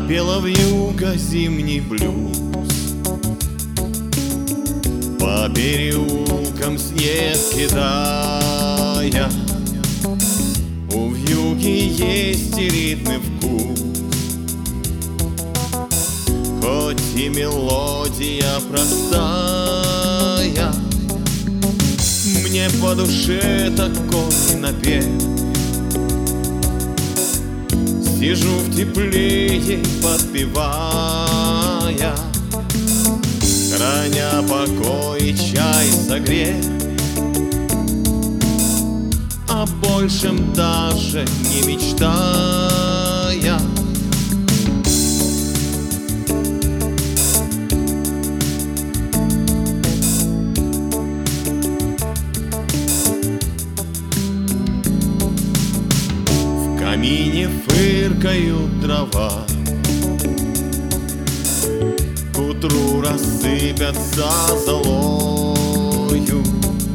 Запела вьюга зимний блюз, по переулкам снег кидая. У вьюги есть и ритмый вкус, хоть и мелодия простая. Мне по душе такой напев. Сижу в тепле ей подпевая, храня покой и чай согрев, о большем даже не мечтая. В камине фыркают дрова, к утру рассыпятся золою.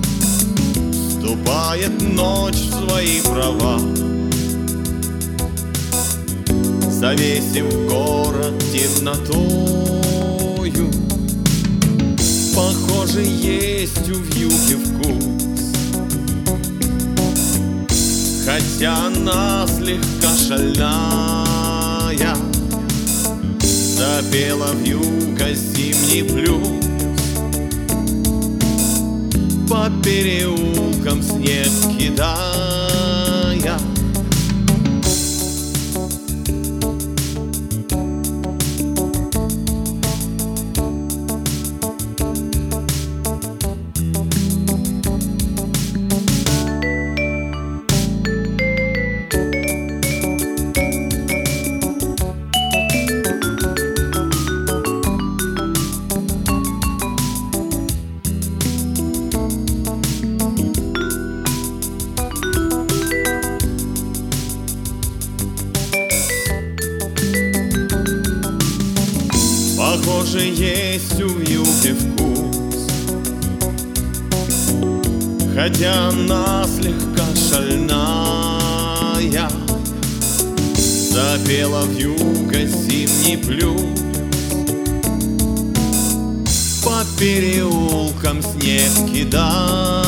Вступает ночь в свои права, завесив город темнотою. Похоже, есть у вьюги вкус, хотя она слегка шальная. Запела вьюга зимний блюз, по переулкам снег кидая. Похоже, есть у вьюги вкус, хотя она слегка шальная. Запела вьюга зимний блюз, по переулкам снег кидая.